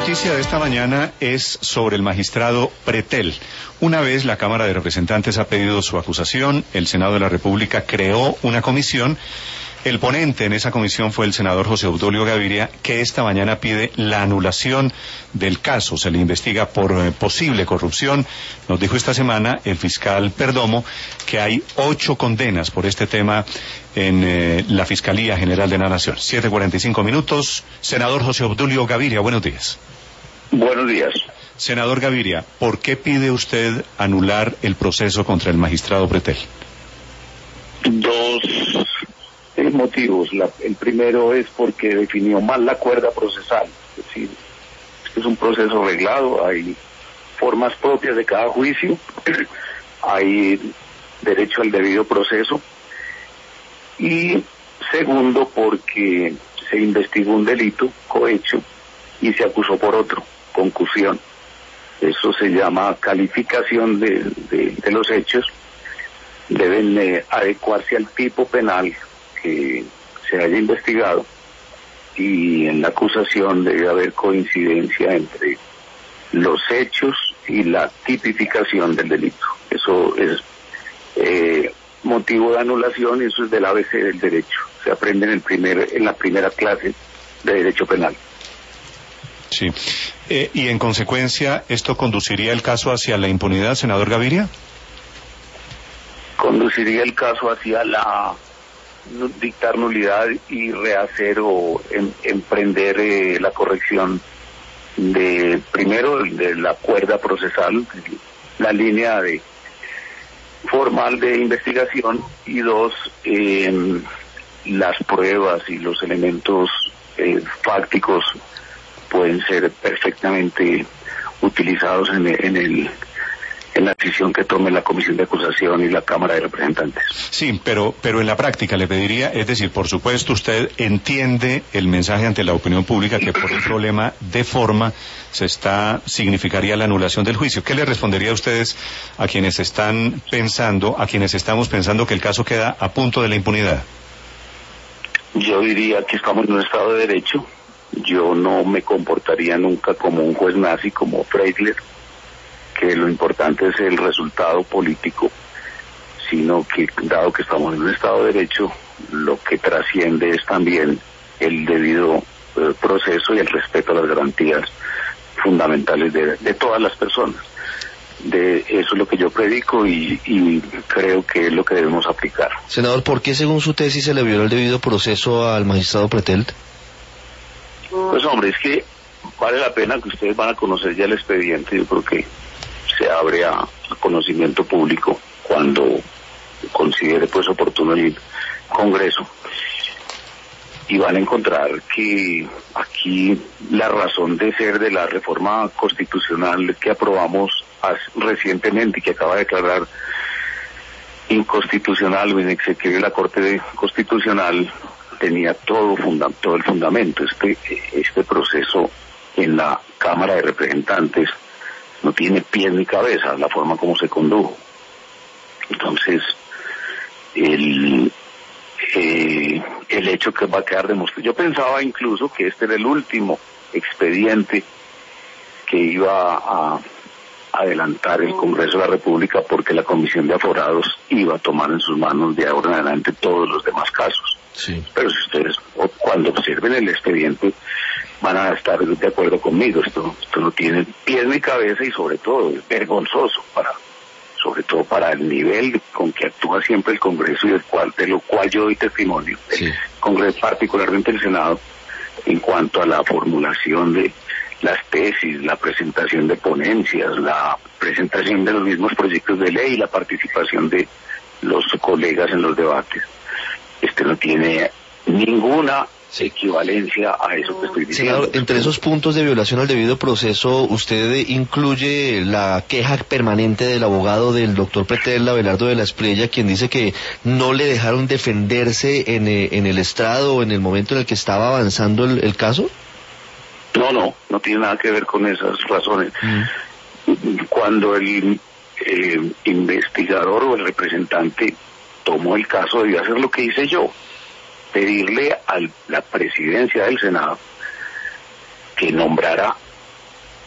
noticia de esta mañana es sobre el magistrado Pretel. Una vez la Cámara de Representantes ha pedido su acusación, el Senado de la República creó una comisión. El ponente en esa comisión fue el senador José Obdulio Gaviria, que esta mañana pide la anulación del caso. Se le investiga por posible corrupción. Nos dijo esta semana el fiscal Perdomo que hay 8 condenas por este tema en la Fiscalía General de la Nación. 7:45. Senador José Obdulio Gaviria, buenos días. Buenos días. Senador Gaviria, ¿por qué pide usted anular el proceso contra el magistrado Pretel? Dos motivos. El primero es porque definió mal la cuerda procesal. Es decir, este es un proceso reglado, hay formas propias de cada juicio, hay derecho al debido proceso. Y segundo, porque se investigó un delito, cohecho, y se acusó por otro, concusión. Eso se llama calificación de los hechos. Deben adecuarse al tipo penal que se haya investigado, y en la acusación debe haber coincidencia entre los hechos y la tipificación del delito. Eso es motivo de anulación, y eso es del ABC del derecho. Se aprende en la primera clase de derecho penal. Sí. Y en consecuencia, ¿esto conduciría el caso hacia la impunidad, senador Gaviria? Conduciría el caso hacia dictar nulidad y rehacer o emprender la corrección primero de la cuerda procesal, la línea formal de investigación, y dos, las pruebas y los elementos fácticos pueden ser perfectamente utilizados en la decisión que tome la Comisión de Acusación y la Cámara de Representantes. Sí, pero en la práctica le pediría, es decir, por supuesto usted entiende el mensaje ante la opinión pública que por un problema de forma significaría la anulación del juicio. ¿Qué le respondería a ustedes a quienes estamos pensando que el caso queda a punto de la impunidad? Yo diría que estamos en un Estado de Derecho. Yo no me comportaría nunca como un juez nazi, como Freidler, que lo importante es el resultado político, sino que, dado que estamos en un Estado de Derecho, lo que trasciende es también el debido proceso y el respeto a las garantías fundamentales de todas las personas. Eso es lo que yo predico y creo que es lo que debemos aplicar. Senador, ¿por qué según su tesis se le violó el debido proceso al magistrado Pretel? Pues hombre, es que vale la pena que ustedes van a conocer ya el expediente. Yo creo que se abre a conocimiento público cuando considere pues oportuno el Congreso, y van a encontrar que aquí la razón de ser de la reforma constitucional que aprobamos recientemente y que acaba de declarar inconstitucional o inexequible la Corte Constitucional tenía todo el fundamento. Este proceso en la Cámara de Representantes no tiene pies ni cabeza, la forma como se condujo. Entonces, el hecho que va a quedar demostrado. Yo pensaba incluso que este era el último expediente que iba a adelantar el Congreso de la República, porque la Comisión de Aforados iba a tomar en sus manos de ahora en adelante todos los demás casos. Sí. Pero si ustedes, cuando observen el expediente, van a estar de acuerdo conmigo. Esto no tiene pies ni cabeza, y sobre todo es vergonzoso sobre todo para el nivel con que actúa siempre el Congreso, y de lo cual yo doy testimonio. Sí. El Congreso, particularmente el Senado, en cuanto a la formulación de las tesis, la presentación de ponencias, la presentación de los mismos proyectos de ley, la participación de los colegas en los debates. No tiene ninguna equivalencia a eso que estoy diciendo. Senador, entre esos puntos de violación al debido proceso, usted incluye la queja permanente del abogado del doctor Pretel, Abelardo de la Espriella, quien dice que no le dejaron defenderse en el estrado o en el momento en el que estaba avanzando el caso. No tiene nada que ver con esas razones. Cuando el investigador o el representante tomó el caso, debió hacer lo que hice yo: pedirle a la presidencia del Senado que nombrara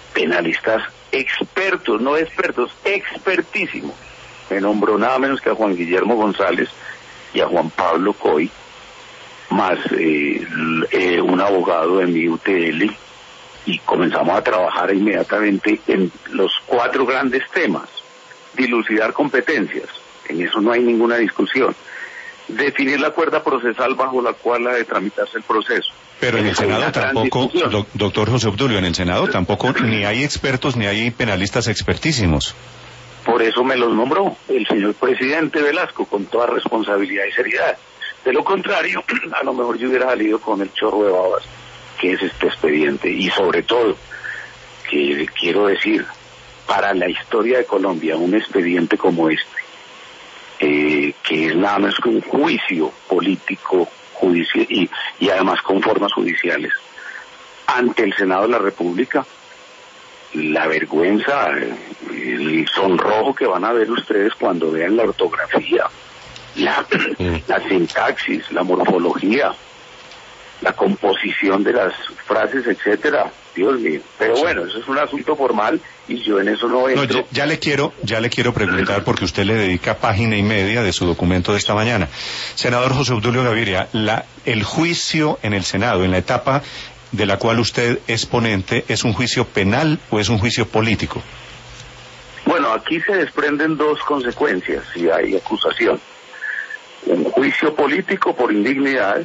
penalistas expertos, no expertos, expertísimos. Me nombró nada menos que a Juan Guillermo González y a Juan Pablo Coy, más un abogado de mi UTL, y comenzamos a trabajar inmediatamente en los 4 grandes temas. Dilucidar competencias, en eso no hay ninguna discusión. Definir la cuerda procesal bajo la cual ha de tramitarse el proceso. Pero en el Senado tampoco, doctor José Obdulio, en el Senado tampoco ni hay expertos ni hay penalistas expertísimos. Por eso me los nombró el señor presidente Velasco, con toda responsabilidad y seriedad. De lo contrario, a lo mejor yo hubiera salido con el chorro de babas que es este expediente. Y sobre todo, que quiero decir, para la historia de Colombia, un expediente como este, que es nada más que un juicio político y además con formas judiciales, ante el Senado de la República, la vergüenza, el sonrojo que van a ver ustedes cuando vean la ortografía, la sintaxis, la morfología, la composición de las frases, etcétera. Dios mío. Pero bueno, eso es un asunto formal y yo en eso no entro. No, ya le quiero preguntar, porque usted le dedica página y media de su documento de esta mañana. Senador José Obdulio Gaviria, el juicio en el Senado, en la etapa de la cual usted es ponente, ¿es un juicio penal o es un juicio político? Bueno, aquí se desprenden 2 consecuencias si hay acusación. Un juicio político por indignidad,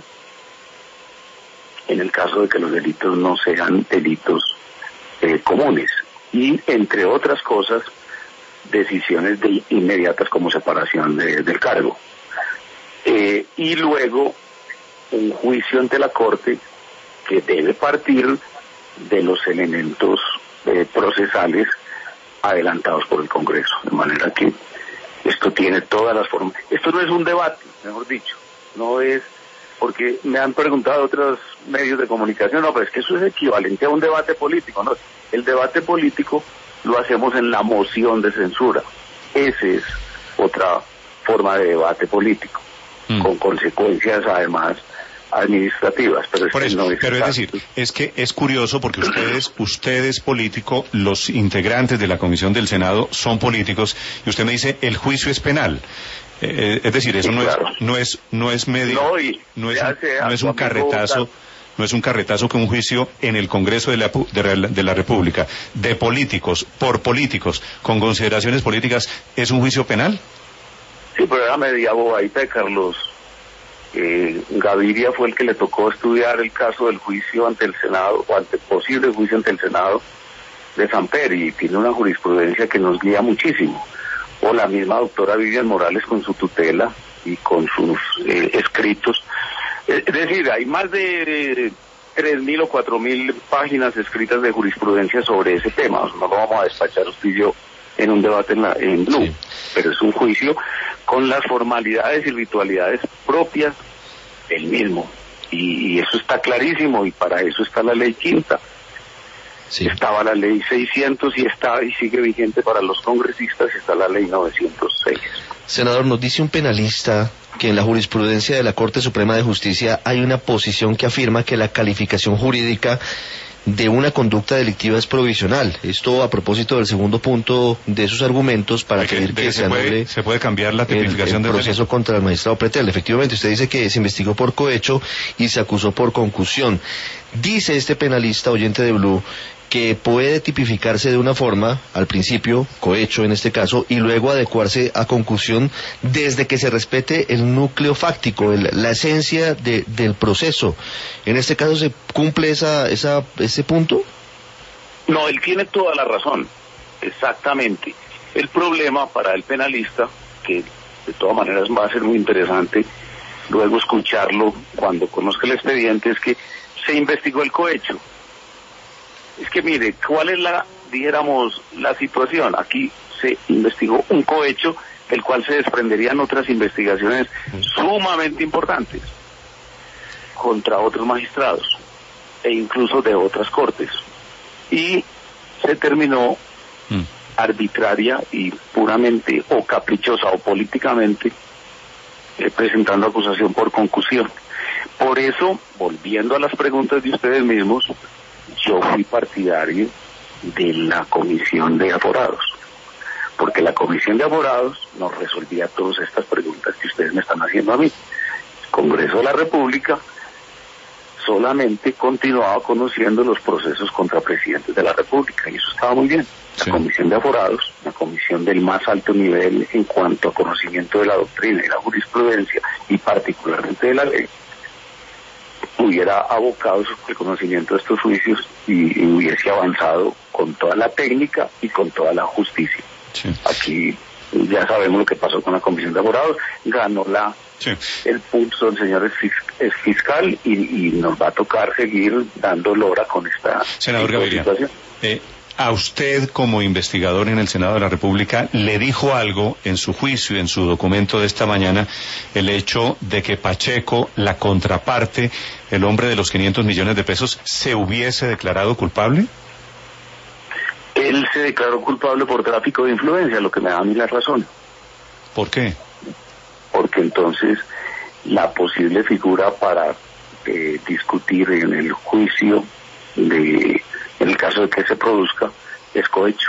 en el caso de que los delitos no sean delitos comunes, y entre otras cosas, decisiones inmediatas como separación del cargo. Y luego, un juicio ante la Corte que debe partir de los elementos procesales adelantados por el Congreso, de manera que esto tiene todas las formas. Esto no es un debate, mejor dicho, no es, porque me han preguntado otros medios de comunicación, no, pero es que eso es equivalente a un debate político, no, el debate político lo hacemos en la moción de censura, esa es otra forma de debate político, con consecuencias además administrativas, pero por eso, pero es decir, es que es curioso porque usted es político, los integrantes de la comisión del Senado son políticos, y usted me dice el juicio es penal. Es decir, eso no es medio, no es un carretazo, no es un carretazo que un juicio en el Congreso de la República de políticos, por políticos, con consideraciones políticas, ¿es un juicio penal? Sí, pero era media bobadita de Carlos. Gaviria fue el que le tocó estudiar el caso del juicio ante el Senado, o ante posible juicio ante el Senado de Samper, y tiene una jurisprudencia que nos guía muchísimo. O la misma doctora Vivian Morales con su tutela y con sus escritos. Es decir, hay más de 3.000 o 4.000 páginas escritas de jurisprudencia sobre ese tema. No lo vamos a despachar usted y yo en un debate en Blue, sí. Pero es un juicio con las formalidades y ritualidades propias del mismo, y eso está clarísimo, y para eso está la ley quinta. Sí. Estaba la ley 600 y sigue vigente para los congresistas, está la ley 906. Senador, nos dice un penalista que en la jurisprudencia de la Corte Suprema de Justicia hay una posición que afirma que la calificación jurídica de una conducta delictiva es provisional. Esto a propósito del segundo punto de sus argumentos para pedir que se anule se puede cambiar la tipificación del proceso contra el magistrado Pretel. Efectivamente, usted dice que se investigó por cohecho y se acusó por concusión. Dice este penalista oyente de Blue que puede tipificarse de una forma, al principio, cohecho en este caso, y luego adecuarse a concusión desde que se respete el núcleo fáctico, la esencia del proceso. ¿En este caso se cumple ese punto? No, él tiene toda la razón, exactamente. El problema para el penalista, que de todas maneras va a ser muy interesante luego escucharlo cuando conozca el expediente, es que se investigó el cohecho. Es que mire, ¿cuál es la situación? Aquí se investigó un cohecho del cual se desprenderían otras investigaciones sumamente importantes contra otros magistrados e incluso de otras cortes. Y se terminó arbitraria y puramente o caprichosa o políticamente presentando acusación por concusión. Por eso, volviendo a las preguntas de ustedes mismos, yo fui partidario de la comisión de aforados, porque la comisión de aforados nos resolvía todas estas preguntas que ustedes me están haciendo a mí. El Congreso de la República solamente continuaba conociendo los procesos contra presidentes de la República, y eso estaba muy bien. La comisión de aforados, la comisión del más alto nivel en cuanto a conocimiento de la doctrina y la jurisprudencia, y particularmente de la ley, hubiera abocado el conocimiento de estos juicios y hubiese avanzado con toda la técnica y con toda la justicia. Sí. Aquí ya sabemos lo que pasó con la comisión de aforados, ganó el pulso del señor fiscal y nos va a tocar seguir dando lora con esta situación. ¿A usted, como investigador en el Senado de la República, le dijo algo en su juicio y en su documento de esta mañana el hecho de que Pacheco, la contraparte, el hombre de los 500 millones de pesos, se hubiese declarado culpable? Él se declaró culpable por tráfico de influencia, lo que me da a mí la razón. ¿Por qué? Porque entonces la posible figura para discutir en el juicio en el caso de que se produzca, es cohecho.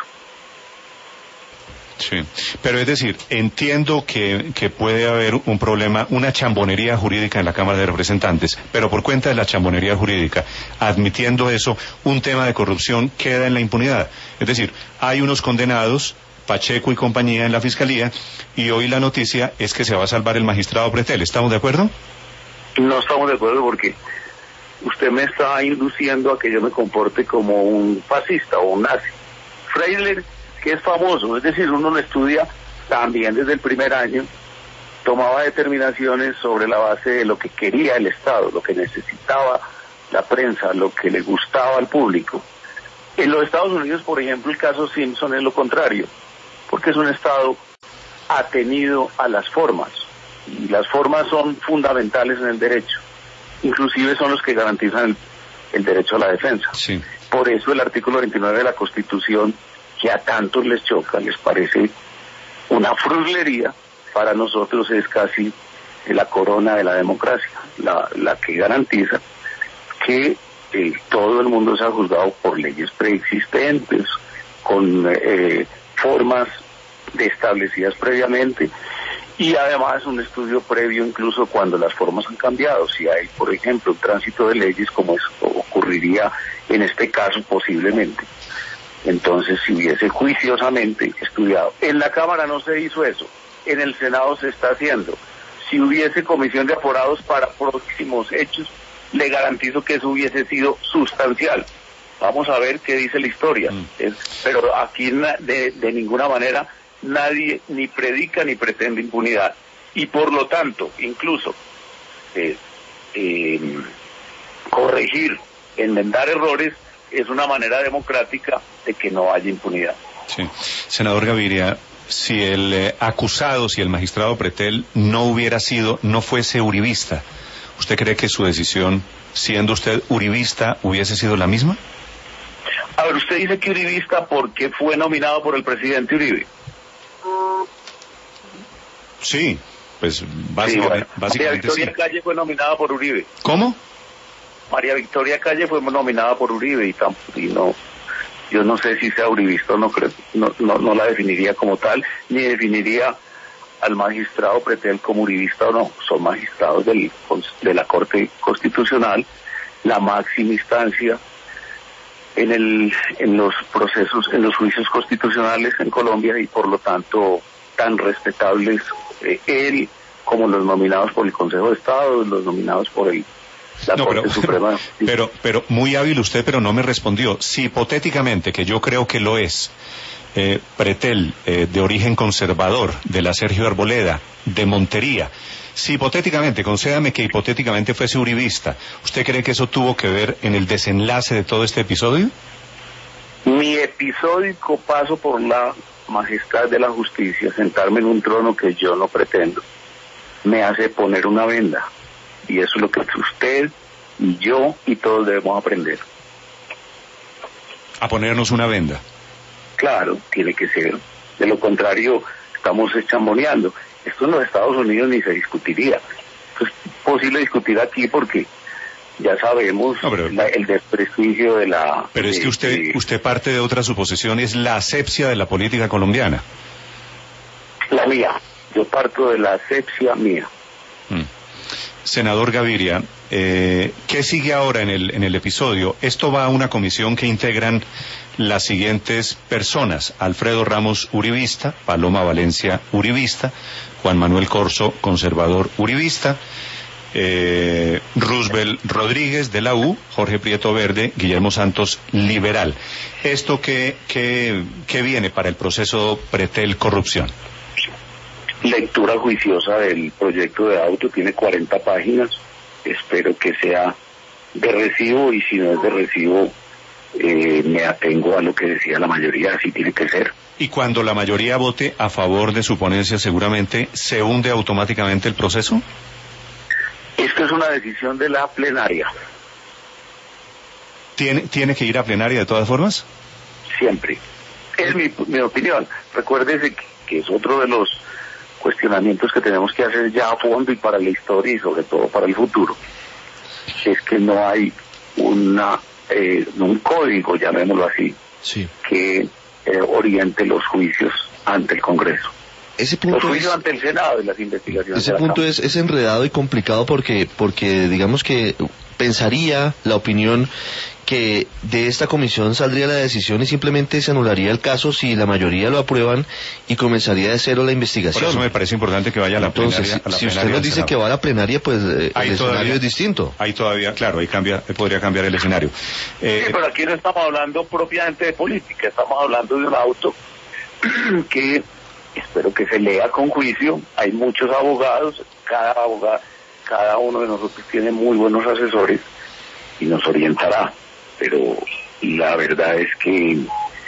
Sí, pero es decir, entiendo que puede haber un problema, una chambonería jurídica en la Cámara de Representantes, pero por cuenta de la chambonería jurídica, admitiendo eso, un tema de corrupción queda en la impunidad. Es decir, hay unos condenados, Pacheco y compañía, en la Fiscalía, y hoy la noticia es que se va a salvar el magistrado Pretel. ¿Estamos de acuerdo? No estamos de acuerdo porque usted me está induciendo a que yo me comporte como un fascista o un nazi. Freire, que es famoso, es decir, uno lo estudia también desde el primer año, tomaba determinaciones sobre la base de lo que quería el Estado, lo que necesitaba la prensa, lo que le gustaba al público. En los Estados Unidos, por ejemplo, el caso Simpson es lo contrario, porque es un Estado atenido a las formas, y las formas son fundamentales en el derecho. Inclusive son los que garantizan el derecho a la defensa. Sí. Por eso el artículo 29 de la Constitución, que a tantos les choca, les parece una fruslería, para nosotros es casi la corona de la democracia, la que garantiza que todo el mundo sea juzgado por leyes preexistentes, con formas establecidas previamente, y además un estudio previo incluso cuando las formas han cambiado. Si hay, por ejemplo, un tránsito de leyes, como ocurriría en este caso posiblemente, entonces si hubiese juiciosamente estudiado. En la Cámara no se hizo eso, en el Senado se está haciendo. Si hubiese comisión de aforados para próximos hechos, le garantizo que eso hubiese sido sustancial. Vamos a ver qué dice la historia. Pero aquí de ninguna manera nadie ni predica ni pretende impunidad, y por lo tanto incluso corregir, enmendar errores es una manera democrática de que no haya impunidad. Sí. Senador Gaviria, si el acusado, si el magistrado Pretel no fuese uribista, ¿usted cree que su decisión, siendo usted uribista, hubiese sido la misma? A ver, usted dice que uribista porque fue nominado por el presidente Uribe. Sí, pues básicamente, María Victoria Calle fue nominada por Uribe. ¿Cómo? María Victoria Calle fue nominada por Uribe y no, yo no sé si sea uribista o no, creo, no la definiría como tal, ni definiría al magistrado Pretel como uribista o no. Son magistrados de la Corte Constitucional, la máxima instancia en los procesos, en los juicios constitucionales en Colombia, y por lo tanto tan respetables él como los nominados por el Consejo de Estado, los nominados por la Corte Suprema. Pero muy hábil usted, pero no me respondió. Si hipotéticamente, que yo creo que lo es, Pretel, de origen conservador, de la Sergio Arboleda, de Montería, si hipotéticamente, concédame que hipotéticamente fuese uribista, ¿usted cree que eso tuvo que ver en el desenlace de todo este episodio? Mi episódico paso por la majestad de la justicia, sentarme en un trono que yo no pretendo, me hace poner una venda, y eso es lo que usted y yo y todos debemos aprender. ¿A ponernos una venda? Claro, tiene que ser. De lo contrario, estamos chamboneando. Esto en los Estados Unidos ni se discutiría. Esto es posible discutir aquí porque ya sabemos No, pero- el desprestigio de la... Pero es que usted parte de otra suposición, es la asepsia de la política colombiana. La mía, yo parto de la asepsia mía. Senador Gaviria, ¿qué sigue ahora en el episodio? Esto va a una comisión que integran las siguientes personas: Alfredo Ramos, uribista; Paloma Valencia, uribista; Juan Manuel Corso, conservador uribista; Roosevelt Rodríguez, de la U; Jorge Prieto, verde; Guillermo Santos, liberal. ¿Esto qué viene para el proceso Pretel corrupción? Lectura juiciosa del proyecto de auto, tiene 40 páginas, espero que sea de recibo, y si no es de recibo, me atengo a lo que decía la mayoría, así tiene que ser. Y cuando la mayoría vote a favor de su ponencia, seguramente se hunde automáticamente el proceso. Esto es una decisión de la plenaria, ¿Tiene que ir a plenaria de todas formas? siempre. Es mi opinión. Recuérdese que es otro de los cuestionamientos que tenemos que hacer ya a fondo y para la historia y sobre todo para el futuro. Es que no hay un código, llamémoslo así, Sí. que oriente los juicios ante el Congreso. Ese Los punto juicios es... ante el Senado y las investigaciones Ese de la punto Cámara. es enredado y complicado porque digamos que pensaría la opinión que de esta comisión saldría la decisión y simplemente se anularía el caso si la mayoría lo aprueban y comenzaría de cero la Por investigación. eso me parece importante que vaya a la Entonces, plenaria. a la si usted plenaria nos del dice Senado. que va a la plenaria, pues el Ahí escenario todavía- es distinto. Ahí todavía, claro, podría cambiar el escenario. Sí, pero aquí no estamos hablando propiamente de política, estamos hablando de un auto que espero que se lea con juicio. Hay muchos abogados, cada uno de nosotros tiene muy buenos asesores y nos orientará, pero la verdad es que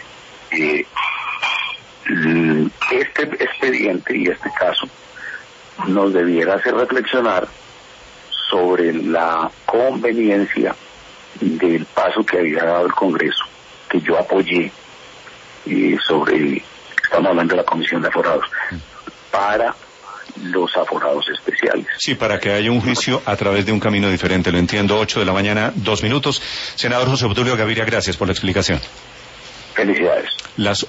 este expediente y este caso nos debiera hacer reflexionar sobre la conveniencia del paso que había dado el Congreso, que yo apoyé, estamos hablando de la Comisión de Aforados, para los aforados especiales. Sí, para que haya un juicio a través de un camino diferente. Lo entiendo. 8:02 a.m. Senador José Obdulio Gaviria, gracias por la explicación. Felicidades. Las